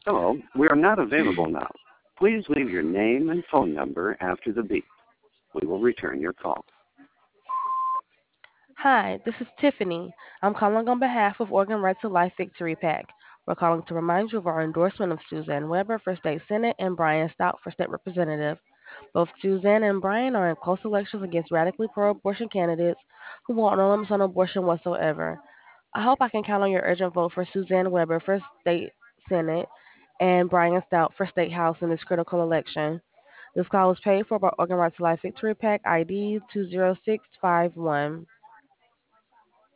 Hello, we are not available now. Please leave your name and phone number after the beep. We will return your call. Hi, this is Tiffany. I'm calling on behalf of Organ Right to Life Victory PAC. We're calling to remind you of our endorsement of Suzanne Weber for State Senate and Brian Stout for State Representative. Both Suzanne and Brian are in close elections against radically pro-abortion candidates who want no limits on abortion whatsoever. I hope I can count on your urgent vote for Suzanne Weber for State Senate and Brian Stout for State House in this critical election. This call is paid for by Organ Right to Life Victory PAC ID 20651.